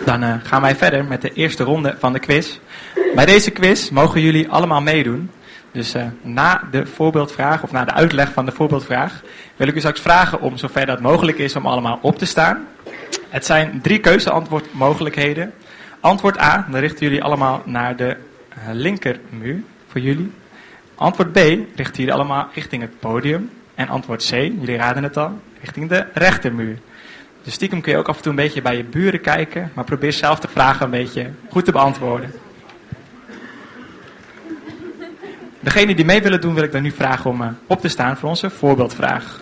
Dan gaan wij verder met de eerste ronde van de quiz. Bij deze quiz mogen jullie allemaal meedoen. Dus na de voorbeeldvraag, of na de uitleg van de voorbeeldvraag, wil ik u straks vragen om, zover dat mogelijk is, om allemaal op te staan. Het zijn 3 keuzeantwoordmogelijkheden. Antwoord A, dan richten jullie allemaal naar de linkermuur voor jullie. Antwoord B, richten jullie allemaal richting het podium. En antwoord C, jullie raden het al, richting de rechtermuur. Dus stiekem kun je ook af en toe een beetje bij je buren kijken, maar probeer zelf de vragen een beetje goed te beantwoorden. Degenen die mee willen doen, wil ik dan nu vragen om op te staan voor onze voorbeeldvraag.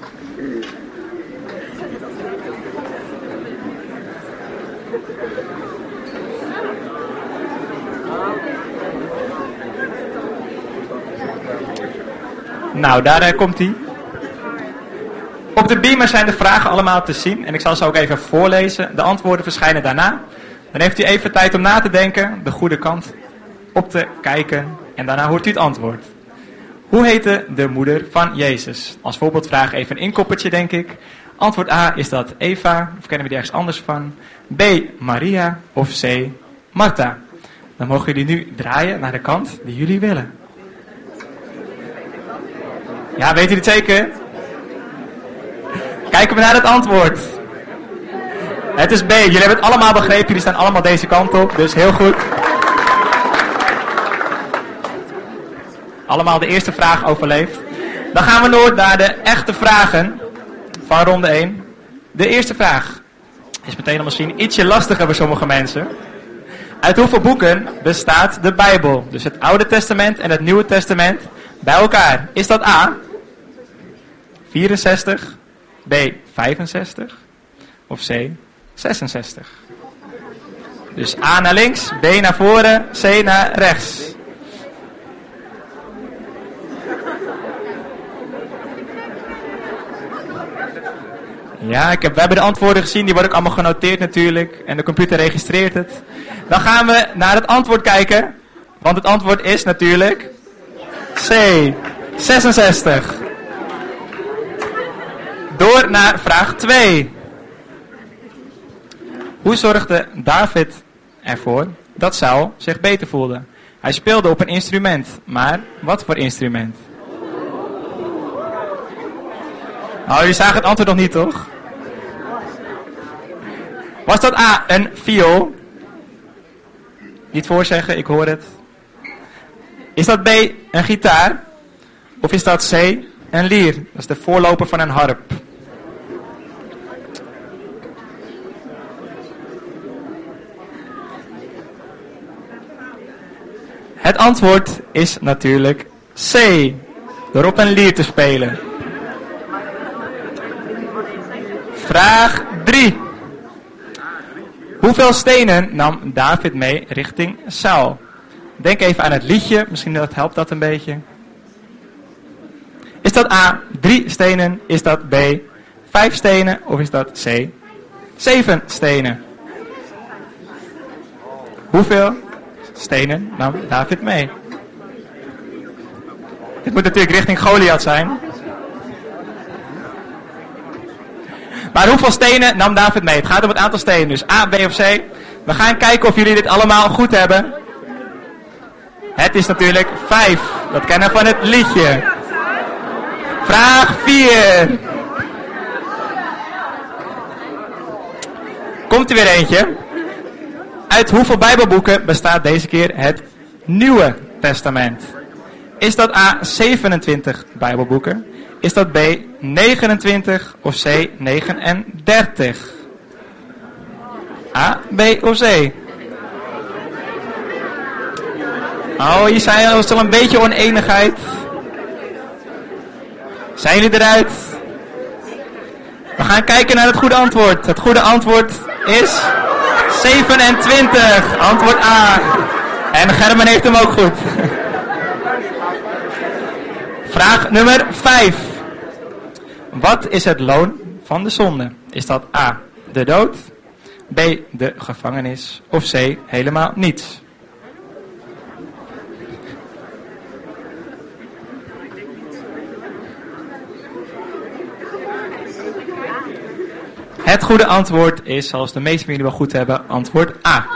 Nou, daar komt ie. Op de beamer zijn de vragen allemaal te zien en ik zal ze ook even voorlezen. De antwoorden verschijnen daarna. Dan heeft u even tijd om na te denken, de goede kant op te kijken en daarna hoort u het antwoord. Hoe heette de moeder van Jezus? Als voorbeeldvraag even een inkoppertje, denk ik. Antwoord A, is dat Eva, of kennen we die ergens anders van? B, Maria of C, Martha? Dan mogen jullie nu draaien naar de kant die jullie willen. Ja, weet u het zeker? Kijken we naar het antwoord. Het is B. Jullie hebben het allemaal begrepen. Jullie staan allemaal deze kant op. Dus heel goed. Allemaal de eerste vraag overleefd. Dan gaan we door naar de echte vragen van ronde 1. De eerste vraag is meteen al misschien ietsje lastiger voor sommige mensen. Uit hoeveel boeken bestaat de Bijbel? Dus het Oude Testament en het Nieuwe Testament bij elkaar. Is dat A, 64, B, 65 of C, 66? Dus A naar links, B naar voren, C naar rechts. Ja, we hebben de antwoorden gezien, die worden ook allemaal genoteerd natuurlijk. En de computer registreert het. Dan gaan we naar het antwoord kijken. Want het antwoord is natuurlijk C, 66. Door naar vraag 2. Hoe zorgde David ervoor dat Saul zich beter voelde? Hij speelde op een instrument, maar wat voor instrument? Nou, jullie zagen het antwoord nog niet, toch? Was dat A, een viool? Niet voorzeggen, ik hoor het. Is dat B, een gitaar? Of is dat C, een lier? Dat is de voorloper van een harp. Het antwoord is natuurlijk C, door op een lier te spelen. Vraag 3. Hoeveel stenen nam David mee richting Saul? Denk even aan het liedje, misschien helpt dat een beetje. Is dat A, 3 stenen? Is dat B, 5 stenen? Of is dat C, 7 stenen? Hoeveel stenen nam David mee? Dit moet natuurlijk richting Goliath zijn. Maar hoeveel stenen nam David mee? Het gaat om het aantal stenen, dus A, B of C. We gaan kijken of jullie dit allemaal goed hebben. Het is natuurlijk 5. Dat kennen we van het liedje. Vraag 4. Komt er weer eentje. Uit hoeveel Bijbelboeken bestaat deze keer het Nieuwe Testament? Is dat A, 27 Bijbelboeken? Is dat B, 29 of C, 39? A, B of C? Oh, hier zijn er al een beetje oneenigheid. Zijn jullie eruit? We gaan kijken naar het goede antwoord. Het goede antwoord is 27. Antwoord A. En Gerben heeft hem ook goed. Vraag nummer 5. Wat is het loon van de zonde? Is dat A, de dood, B, de gevangenis of C, helemaal niets? Het goede antwoord is, zoals de meeste van jullie wel goed hebben, antwoord A.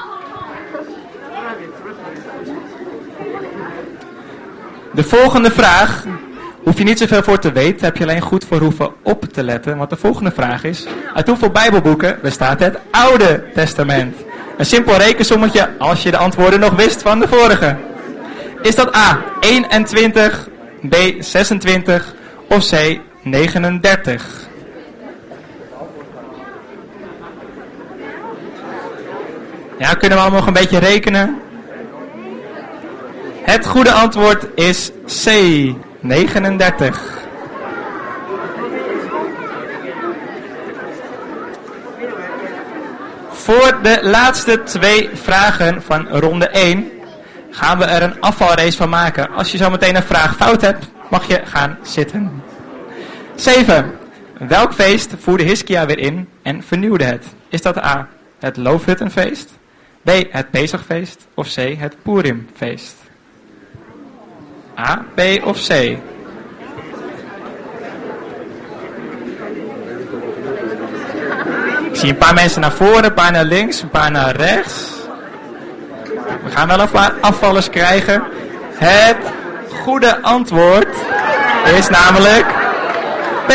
De volgende vraag hoef je niet zoveel voor te weten, heb je alleen goed voor hoeven op te letten. Want de volgende vraag is, uit hoeveel Bijbelboeken bestaat het Oude Testament? Een simpel rekensommetje als je de antwoorden nog wist van de vorige. Is dat A, 21, B, 26 of C, 39? Ja, kunnen we allemaal nog een beetje rekenen? Het goede antwoord is C, 39. Voor de laatste 2 vragen van ronde 1 gaan we er een afvalrace van maken. Als je zo meteen een vraag fout hebt, mag je gaan zitten. 7. Welk feest voerde Hiskia weer in en vernieuwde het? Is dat A, het Loofhuttenfeest, B, het Pesachfeest of C, het Purimfeest? A, B of C? Ik zie een paar mensen naar voren, een paar naar links, een paar naar rechts. We gaan wel een paar afvallers krijgen. Het goede antwoord is namelijk B.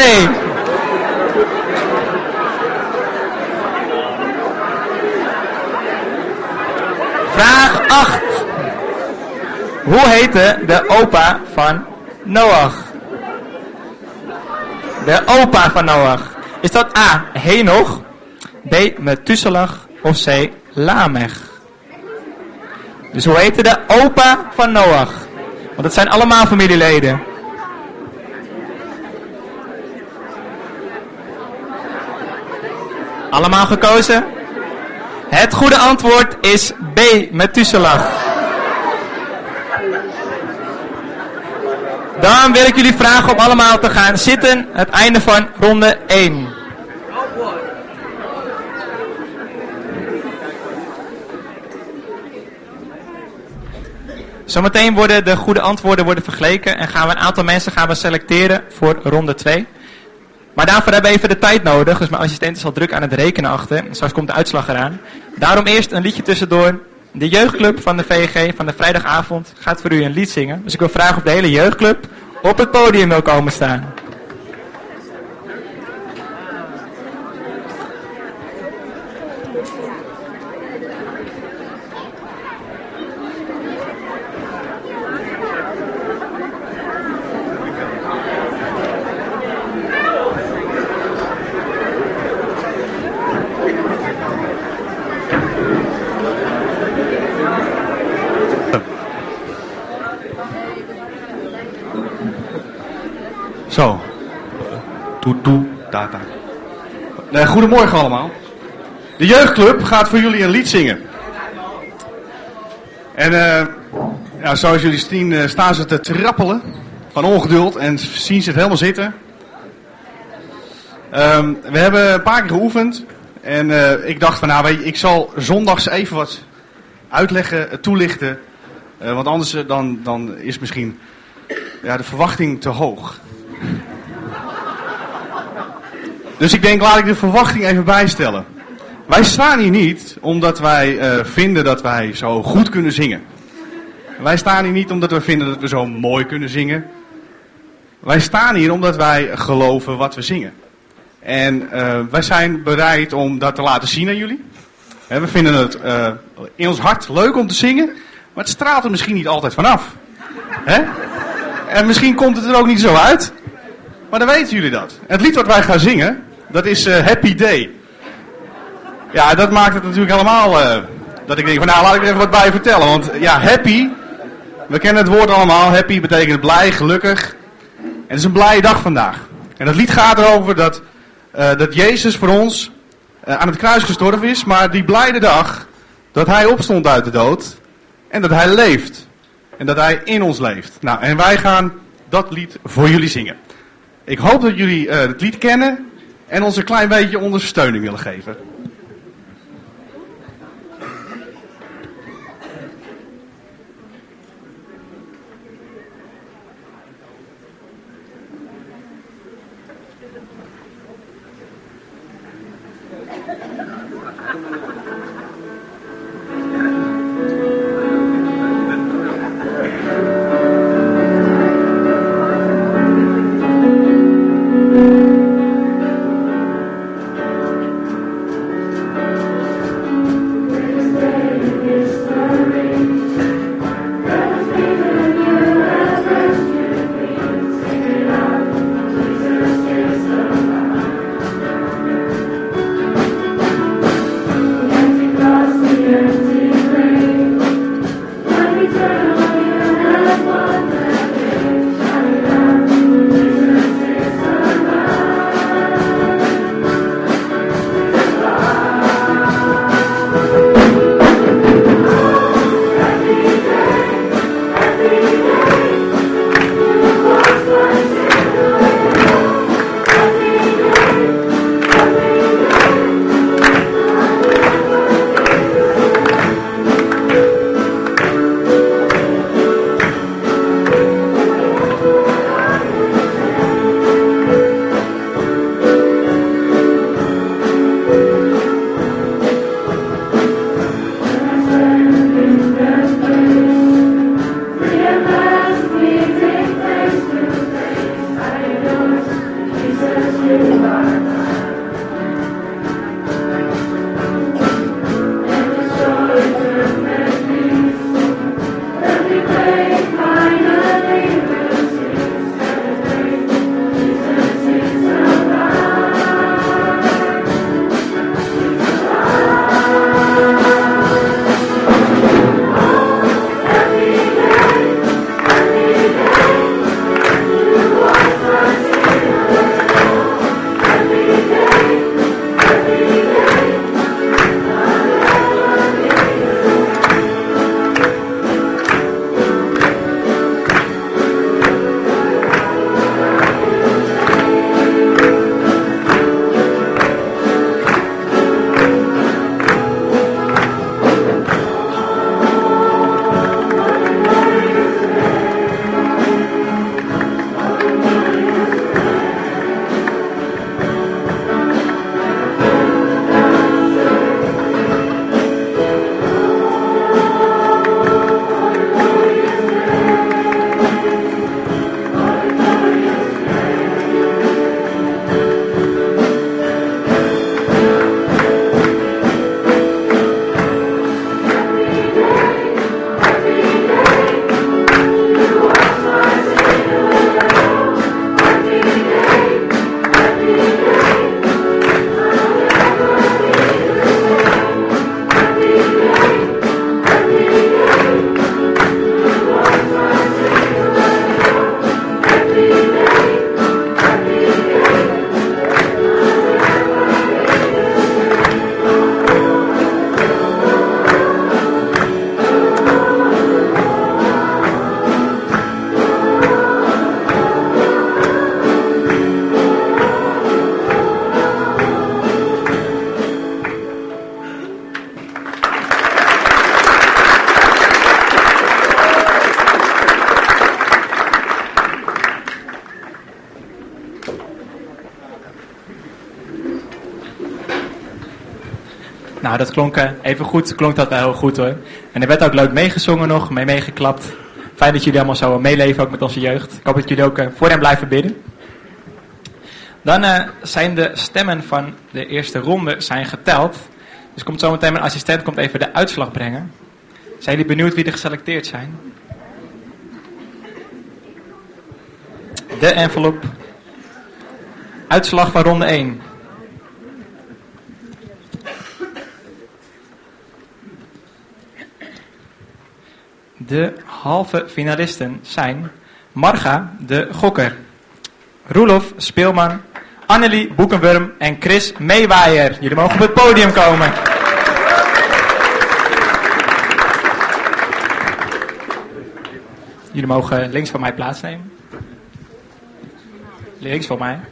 Vraag 8. Hoe heette de opa van Noach? De opa van Noach. Is dat A, Henoch, B, Methuselah of C, Lamech? Dus hoe heette de opa van Noach? Want het zijn allemaal familieleden. Allemaal gekozen? Het goede antwoord is B, Methuselah. Dan wil ik jullie vragen om allemaal te gaan zitten. Het einde van ronde 1. Zometeen worden de goede antwoorden vergeleken en gaan we een aantal mensen selecteren voor ronde 2. Maar daarvoor hebben we even de tijd nodig. Dus mijn assistent is al druk aan het rekenen achter. Straks komt de uitslag eraan. Daarom eerst een liedje tussendoor. De jeugdclub van de VEG van de vrijdagavond gaat voor u een lied zingen. Dus ik wil vragen of de hele jeugdclub op het podium wil komen staan. Zo. Toetoe, tata. Goedemorgen allemaal. De jeugdclub gaat voor jullie een lied zingen. En zoals jullie zien staan ze te trappelen van ongeduld en zien ze het helemaal zitten. We hebben een paar keer geoefend. En ik dacht van weet je, ik zal zondags even wat uitleggen, toelichten. Want anders dan is misschien de verwachting te hoog. Dus ik denk, laat ik de verwachting even bijstellen. Wij staan hier niet omdat wij vinden dat wij zo goed kunnen zingen. Wij staan hier niet omdat we vinden dat we zo mooi kunnen zingen. Wij staan hier omdat wij geloven wat we zingen. En wij zijn bereid om dat te laten zien aan jullie. We vinden het in ons hart leuk om te zingen, maar het straalt er misschien niet altijd vanaf. En misschien komt het er ook niet zo uit. Maar dan weten jullie dat. Het lied wat wij gaan zingen, dat is Happy Day. Ja, dat maakt het natuurlijk helemaal dat ik denk van laat ik er even wat bij vertellen. Want ja, happy, we kennen het woord allemaal. Happy betekent blij, gelukkig. En het is een blije dag vandaag. En dat lied gaat erover dat Jezus voor ons aan het kruis gestorven is. Maar die blijde dag dat hij opstond uit de dood. En dat hij leeft. En dat hij in ons leeft. Nou, en wij gaan dat lied voor jullie zingen. Ik hoop dat jullie het lied kennen en ons een klein beetje ondersteuning willen geven. Nou, dat klonk even goed, klonk dat wel heel goed hoor. En er werd ook leuk meegezongen nog, meegeklapt. Fijn dat jullie allemaal zo meeleven, ook met onze jeugd. Ik hoop dat jullie ook voor hen blijven bidden. Dan zijn de stemmen van de eerste ronde zijn geteld. Dus komt zometeen mijn assistent komt even de uitslag brengen. Zijn jullie benieuwd wie er geselecteerd zijn? De envelop. Uitslag van ronde 1. De halve finalisten zijn Marga de Gokker, Roelof Speelman, Annelie Boekenwurm en Chris Meewaaier. Jullie mogen op het podium komen. Jullie mogen links van mij plaatsnemen. Links van mij.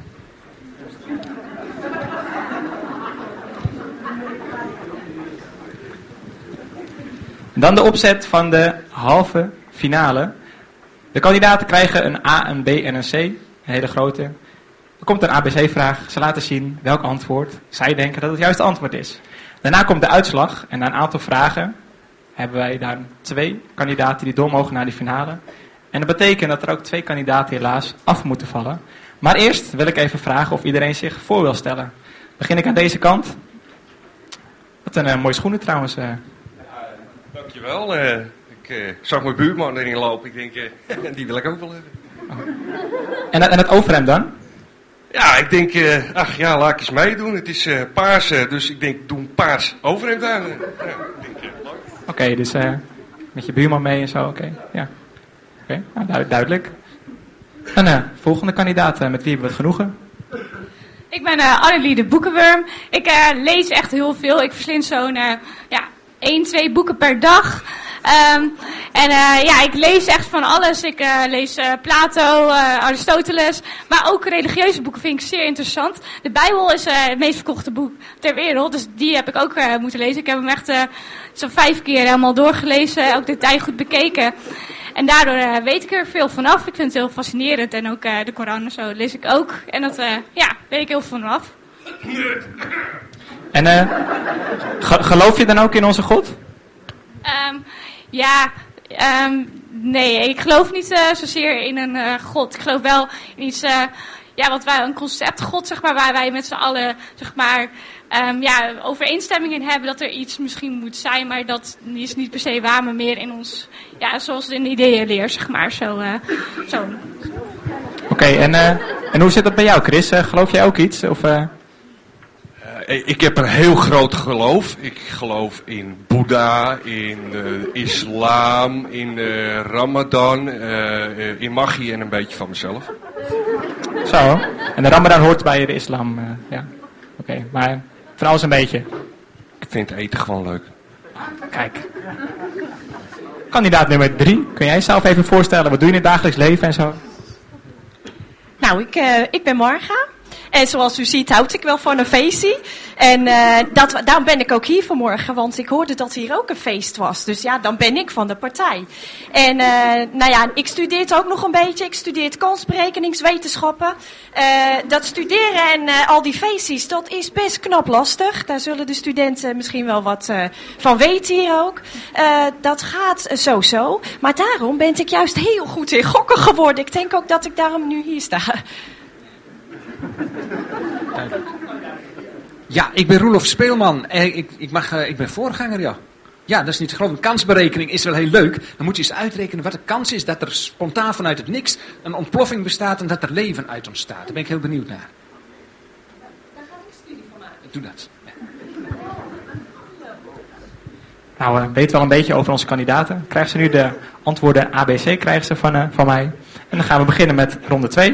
Dan de opzet van de halve finale. De kandidaten krijgen een A, een B en een C. Een hele grote. Er komt een ABC-vraag. Ze laten zien welk antwoord zij denken dat het juiste antwoord is. Daarna komt de uitslag en na een aantal vragen hebben wij daar 2 kandidaten die door mogen naar die finale. En dat betekent dat er ook 2 kandidaten helaas af moeten vallen. Maar eerst wil ik even vragen of iedereen zich voor wil stellen. Begin ik aan deze kant. Wat een mooie schoenen trouwens. Dankjewel. Ik zag mijn buurman erin lopen. Ik denk, die wil ik ook wel hebben. En het overhemd dan? Ja, ik denk, laat ik eens meedoen. Het is paars, dus ik denk, doe een paars overhemd aan. Oké, dus met je buurman mee en zo, oké. Ja. Oké, nou, duidelijk. En volgende kandidaat, met wie hebben we het genoegen? Ik ben Annelie de Boekenwurm. Ik lees echt heel veel. Ik verslind zo'n 1, 2 boeken per dag. Ik lees echt van alles. Ik lees Plato, Aristoteles, maar ook religieuze boeken vind ik zeer interessant. De Bijbel is het meest verkochte boek ter wereld, dus die heb ik ook moeten lezen. Ik heb hem echt zo'n 5 keer helemaal doorgelezen, ook de tijd goed bekeken. En daardoor weet ik er veel vanaf. Ik vind het heel fascinerend en ook de Koran en zo lees ik ook. En dat weet ik heel veel vanaf. En geloof je dan ook in onze God? Nee, ik geloof niet zozeer in een God. Ik geloof wel in iets, een concept God, zeg maar, waar wij met z'n allen, zeg maar, overeenstemming in hebben dat er iets misschien moet zijn, maar dat is niet per se waar, maar meer in ons, zoals in de ideeënleer, zeg maar, zo. Oké, en hoe zit dat bij jou, Chris? Geloof jij ook iets? Of, Ik heb een heel groot geloof. Ik geloof in Boeddha, in islam, in Ramadan, in magie en een beetje van mezelf. Zo, en de Ramadan hoort bij de islam, ja. Oké, maar van alles een beetje. Ik vind eten gewoon leuk. Kijk. Kandidaat nummer 3. Kun jij jezelf even voorstellen? Wat doe je in het dagelijks leven en zo? Nou, ik ben Marga. En zoals u ziet houd ik wel van een feestje. En daarom ben ik ook hier vanmorgen, want ik hoorde dat hier ook een feest was. Dus ja, dan ben ik van de partij. En ik studeer ook nog een beetje. Ik studeer kansberekeningswetenschappen. Dat studeren en al die feestjes, dat is best knap lastig. Daar zullen de studenten misschien wel wat van weten hier ook. Dat gaat zo. Maar daarom ben ik juist heel goed in gokken geworden. Ik denk ook dat ik daarom nu hier sta. Ja, ik ben Roelof Speelman. Ik ben voorganger, ja. Ja, dat is niet geloof. Een kansberekening is wel heel leuk. Dan moet je eens uitrekenen wat de kans is dat er spontaan vanuit het niks een ontploffing bestaat en dat er leven uit ontstaat. Daar ben ik heel benieuwd naar. Daar ga ik een studie van maken. Doe dat. Ja. Nou, weet wel een beetje over onze kandidaten. Krijgen ze nu de antwoorden ABC krijgen ze van mij. En dan gaan we beginnen met ronde 2.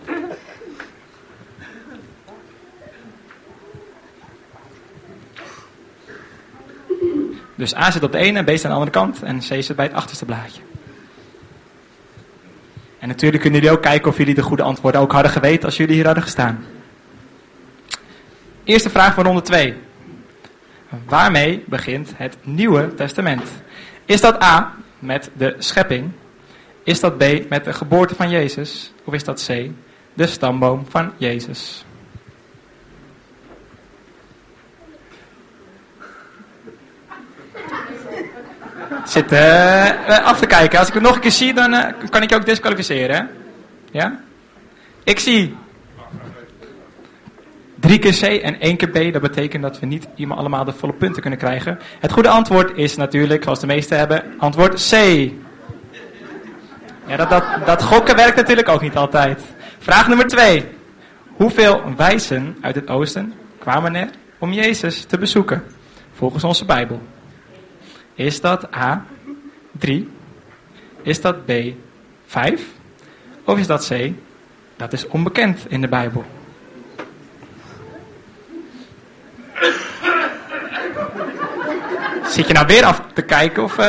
Dus A zit op de ene, B staat aan de andere kant en C zit bij het achterste blaadje. En natuurlijk kunnen jullie ook kijken of jullie de goede antwoorden ook hadden geweten als jullie hier hadden gestaan. Eerste vraag van ronde 2. Waarmee begint het Nieuwe Testament? Is dat A, met de schepping? Is dat B, met de geboorte van Jezus? Of is dat C, de stamboom van Jezus? Zit af te kijken. Als ik het nog een keer zie, dan kan ik je ook disqualificeren. Hè? Ja? Ik zie 3 keer C en 1 keer B. Dat betekent dat we niet allemaal de volle punten kunnen krijgen. Het goede antwoord is natuurlijk, zoals de meesten hebben, antwoord C. Ja, dat gokken werkt natuurlijk ook niet altijd. Vraag nummer 2. Hoeveel wijzen uit het oosten kwamen er om Jezus te bezoeken? Volgens onze Bijbel. Is dat A, 3? Is dat B, 5? Of is dat C, dat is onbekend in de Bijbel? Zit je nou weer af te kijken of...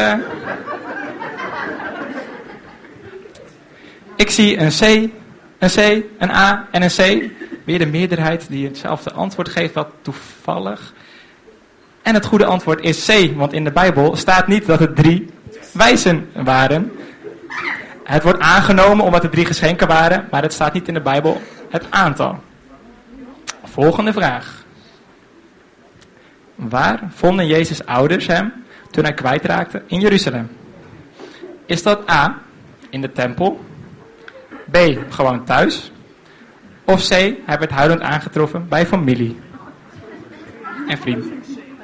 Ik zie een C, een A en een C. Weer de meerderheid die hetzelfde antwoord geeft, wat toevallig... En het goede antwoord is C, want in de Bijbel staat niet dat het 3 wijzen waren. Het wordt aangenomen omdat er 3 geschenken waren, maar het staat niet in de Bijbel het aantal. Volgende vraag. Waar vonden Jezus' ouders hem toen hij kwijtraakte in Jeruzalem? Is dat A, in de tempel? B, gewoon thuis? Of C, hij werd huilend aangetroffen bij familie en vrienden?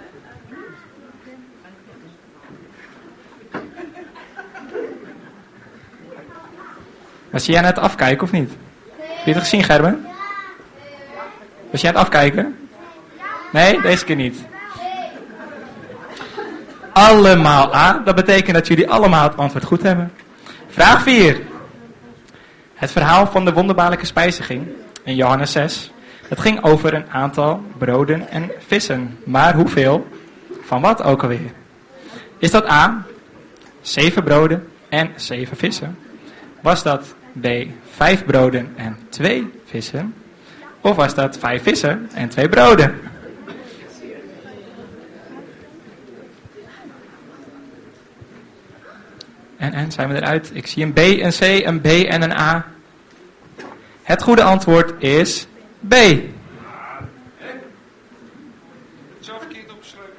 Was jij aan het afkijken of niet? Heb je het gezien, Gerben? Was jij aan het afkijken? Nee, deze keer niet. Allemaal A. Dat betekent dat jullie allemaal het antwoord goed hebben. Vraag 4. Het verhaal van de wonderbaarlijke spijziging in Johannes 6. Het ging over een aantal broden en vissen. Maar hoeveel? Van wat ook alweer? Is dat A, 7 broden en 7 vissen? Was dat B, 5 broden en 2 vissen? Of was dat 5 vissen en 2 broden? En zijn we eruit? Ik zie een B, een C, een B en een A. Het goede antwoord is B. Zo verkeerd opgeschreven.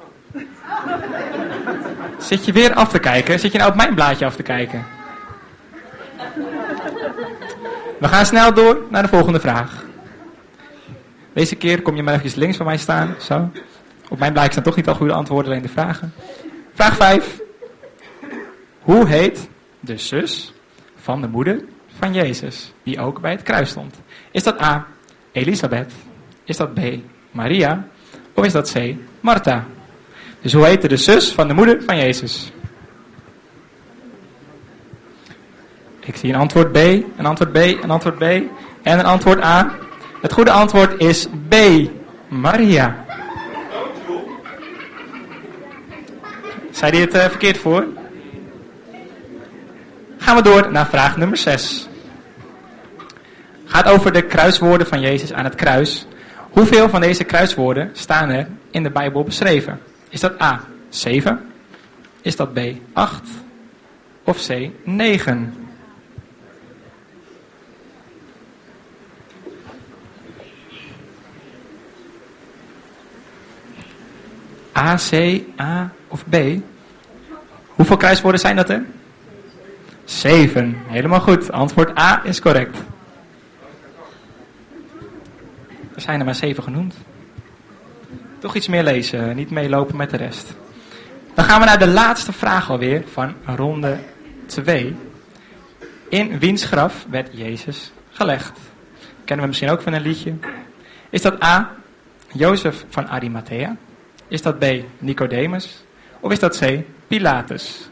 Zit je weer af te kijken? Zit je nou op mijn blaadje af te kijken? We gaan snel door naar de volgende vraag. Deze keer kom je maar even links van mij staan. Zo. Op mijn blaadje staan toch niet al goede antwoorden, alleen de vragen. Vraag 5. Hoe heet de zus van de moeder van Jezus, die ook bij het kruis stond? Is dat A, Elisabeth? Is dat B, Maria? Of is dat C, Martha? Dus hoe heette de zus van de moeder van Jezus? Ik zie een antwoord B, een antwoord B, een antwoord B en een antwoord A. Het goede antwoord is B, Maria. Zei hij het verkeerd voor? Gaan we door naar vraag nummer 6. Gaat over de kruiswoorden van Jezus aan het kruis. Hoeveel van deze kruiswoorden staan er in de Bijbel beschreven? Is dat A, 7? Is dat B, 8? Of C, 9? A, C, A of B? Hoeveel kruiswoorden zijn dat er? 7. Helemaal goed. Antwoord A is correct. Er zijn er maar 7 genoemd. Toch iets meer lezen, niet meelopen met de rest. Dan gaan we naar de laatste vraag alweer van ronde 2. In wiens graf werd Jezus gelegd? Kennen we misschien ook van een liedje. Is dat A, Jozef van Arimathea? Is dat B, Nicodemus? Of is dat C, Pilatus?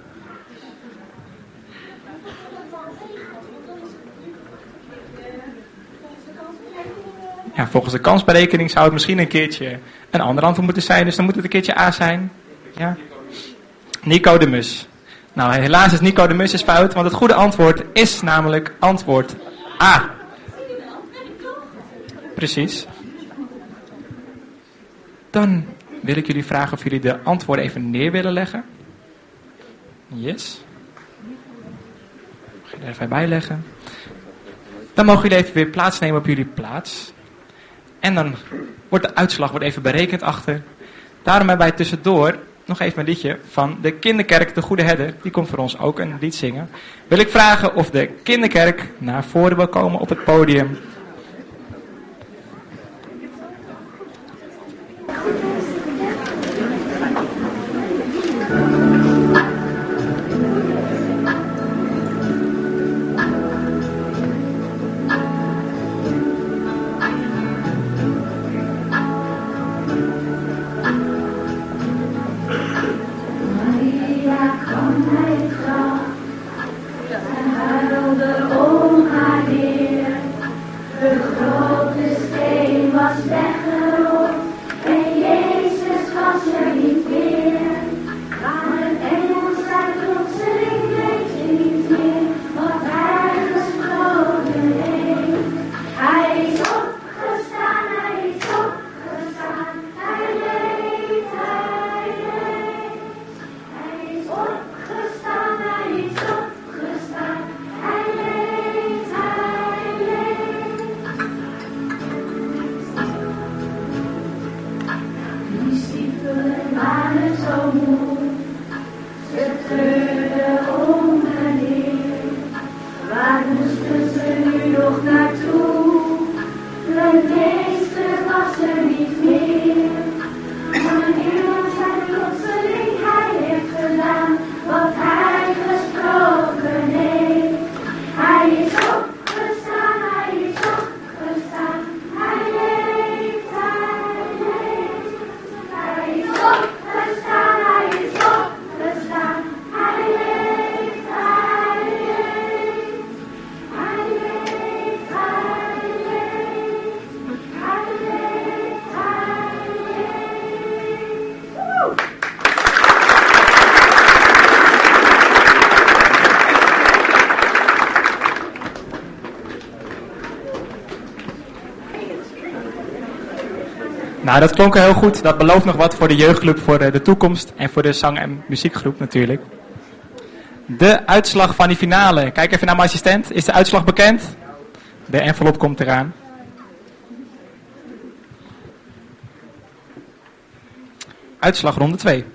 Ja, volgens de kansberekening zou het misschien een keertje een ander antwoord moeten zijn. Dus dan moet het een keertje A zijn. Ja. Nicodemus. Nou, helaas is Nicodemus fout, want het goede antwoord is namelijk antwoord A. Precies. Dan wil ik jullie vragen of jullie de antwoorden even neer willen leggen. Yes. Mag je er even bij leggen. Dan mogen jullie even weer plaatsnemen op jullie plaats. En dan wordt de uitslag even berekend achter. Daarom hebben wij tussendoor nog even een liedje van de kinderkerk, de Goede Herder. Die komt voor ons ook een lied zingen. Wil ik vragen of de kinderkerk naar voren wil komen op het podium. waren zo moe. Ze treurden om hen heen. Waar moesten ze nu nog naartoe? Hun meester was er niet meer. Maar iemand zei plotseling, hij heeft gedaan wat hij gesproken heeft. Hij is opgestaan, hij is opgestaan. Hij leeft, hij leeft. Hij is opgestaan, hij is opgestaan. Hij leeft, hij leeft. Hij leeft, hij leeft. Hij leeft, hij leeft. Woe! Nou, dat klonk heel goed. Dat belooft nog wat voor de jeugdclub, voor de toekomst en voor de zang- en muziekgroep natuurlijk. De uitslag van die finale. Kijk even naar mijn assistent. Is de uitslag bekend? De envelop komt eraan. Uitslag ronde 2.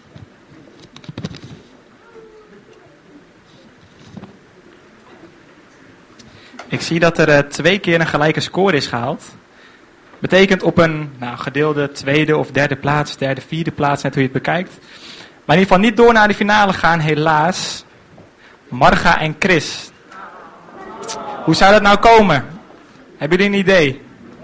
Ik zie dat er 2 keer een gelijke score is gehaald. Betekent op een gedeelde tweede of derde plaats, derde, vierde plaats, net hoe je het bekijkt. Maar in ieder geval niet door naar de finale gaan, helaas. Marga en Chris. Hoe zou dat nou komen? Hebben jullie een idee?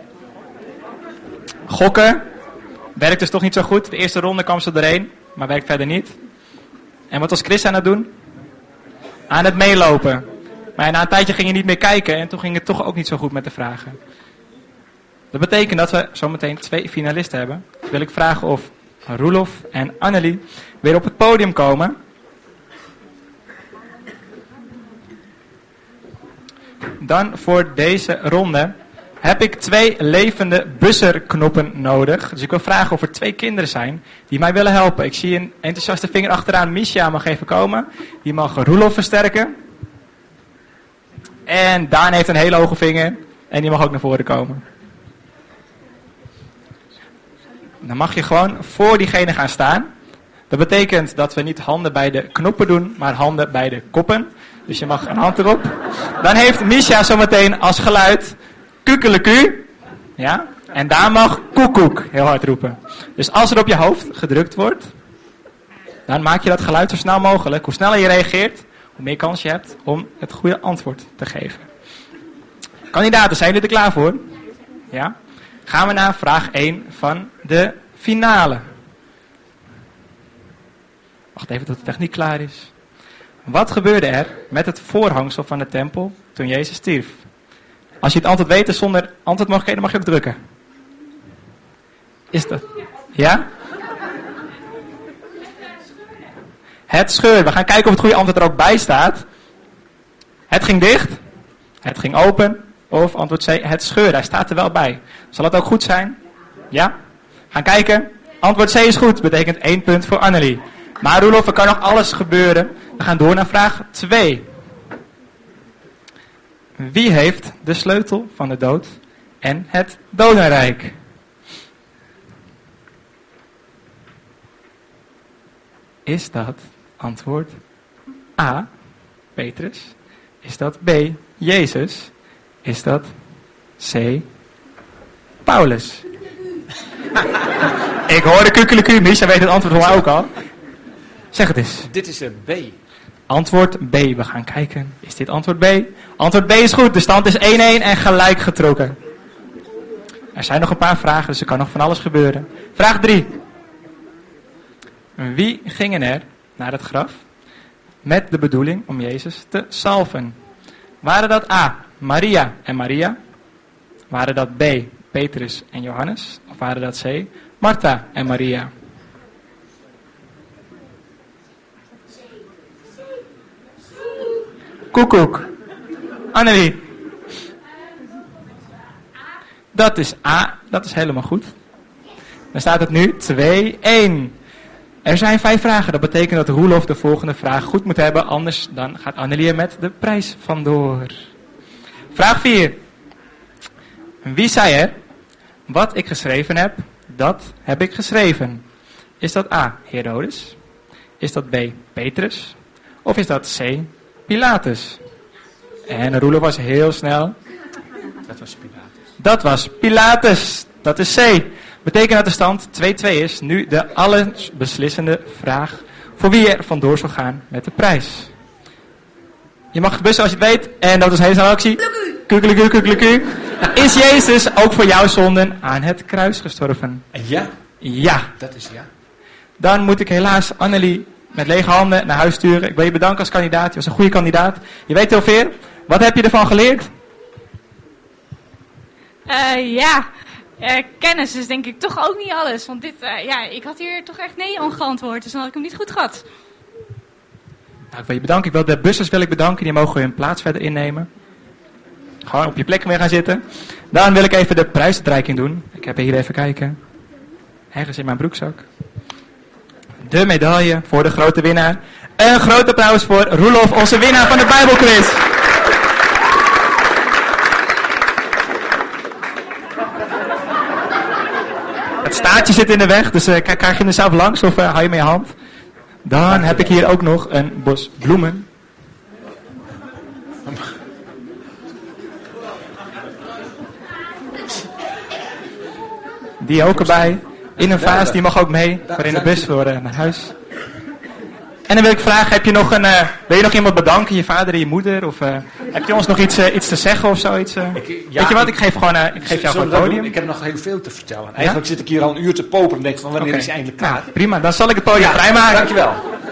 Gokken. Werkt dus toch niet zo goed. De eerste ronde kwam ze erheen, maar werkt verder niet. En wat was Chris aan het doen? Aan het meelopen. Maar na een tijdje ging je niet meer kijken en toen ging het toch ook niet zo goed met de vragen. Dat betekent dat we zometeen 2 finalisten hebben. Dus wil ik vragen of Roelof en Annelie weer op het podium komen. Dan voor deze ronde heb ik 2 levende buzzerknoppen nodig. Dus ik wil vragen of er 2 kinderen zijn die mij willen helpen. Ik zie een enthousiaste vinger achteraan. Misha mag even komen. Die mag Roelof versterken. En Daan heeft een hele hoge vinger. En die mag ook naar voren komen. Dan mag je gewoon voor diegene gaan staan. Dat betekent dat we niet handen bij de knoppen doen, maar handen bij de koppen. Dus je mag een hand erop. Dan heeft Misha zometeen als geluid kukeleku. Ja? En daar mag koekoek heel hard roepen. Dus als er op je hoofd gedrukt wordt, dan maak je dat geluid zo snel mogelijk. Hoe sneller je reageert, hoe meer kans je hebt om het goede antwoord te geven. Kandidaten, zijn jullie er klaar voor? Ja? Gaan we naar vraag 1 van de finale. Wacht even tot de techniek klaar is. Wat gebeurde er met het voorhangsel van de tempel toen Jezus stierf? Als je het antwoord weet en zonder antwoordmogelijkheden mag je ook drukken. Is dat? Ja? Het scheurde. We gaan kijken of het goede antwoord er ook bij staat. Het ging dicht. Het ging open. Of antwoord C, het scheurde. Hij staat er wel bij. Zal het ook goed zijn? Ja? Gaan kijken. Antwoord C is goed. Betekent 1 punt voor Annelie. Maar Roelof, er kan nog alles gebeuren. We gaan door naar vraag 2. Wie heeft de sleutel van de dood en het dodenrijk? Is dat antwoord A, Petrus? Is dat B, Jezus? Is dat C, Paulus? Ik hoor de kukeleku, Misha weet het antwoord voor mij ook al. Zeg het eens. Dit is B. Antwoord B. We gaan kijken. Is dit antwoord B? Antwoord B is goed. De stand is 1-1 en gelijk getrokken. Er zijn nog een paar vragen, dus er kan nog van alles gebeuren. Vraag 3. Wie gingen er naar het graf met de bedoeling om Jezus te salven? Waren dat A, Maria en Maria? Waren dat B, Petrus en Johannes? Of waren dat C, Martha en Maria? Koekoek. Annelie. Dat is A. Dat is helemaal goed. Dan staat het nu 2-1. Er zijn 5 vragen. Dat betekent dat Roelof de volgende vraag goed moet hebben. Anders dan gaat Annelie er met de prijs vandoor. Vraag 4. Wie zei er? Wat ik geschreven heb, dat heb ik geschreven. Is dat A, Herodes? Is dat B, Petrus? Of is dat C, Pilatus? En Roelof was heel snel. Dat was Pilatus. Dat was Pilatus. Dat is C. Betekent dat de stand 2-2 is. Nu de allesbeslissende vraag voor wie er vandoor zal gaan met de prijs. Je mag bussen als je het weet. En dat is een hele snelle actie. Kukeleku, kukeleku. Is Jezus ook voor jouw zonden aan het kruis gestorven? Ja, Ja. dat is ja. Dan moet ik helaas Annelie met lege handen naar huis sturen. Ik wil je bedanken als kandidaat. Je was een goede kandidaat. Je weet heel veel. Wat heb je ervan geleerd? Kennis is denk ik toch ook niet alles. Want ik had hier toch echt nee aan geantwoord. Dus dan had ik hem niet goed gehad. Nou, ik wil je bedanken. De bussers wil ik bedanken. Die mogen hun plaats verder innemen. Gewoon op je plek weer gaan zitten. Dan wil ik even de prijsuitreiking doen. Ik heb hier even kijken. Ergens in mijn broekzak. De medaille voor de grote winnaar. Een groot applaus voor Roelof, onze winnaar van de Bijbelquiz. Het staartje zit in de weg, dus krijg je hem er zelf langs of hou je met je hand. Dan heb ik hier ook nog een bos bloemen. Die ook erbij. In een vaas, die mag ook mee. Voor in de bus voor naar huis. En dan wil ik vragen, wil je nog iemand bedanken? Je vader en je moeder? Of heb je ons nog iets te zeggen of zoiets? Weet je wat, ik geef jou gewoon het podium. Ik heb nog heel veel te vertellen. Eigenlijk zit ik hier al een uur te popelen en denk van wanneer is hij eindelijk klaar? Nou, prima, dan zal ik het podium vrijmaken. Dankjewel.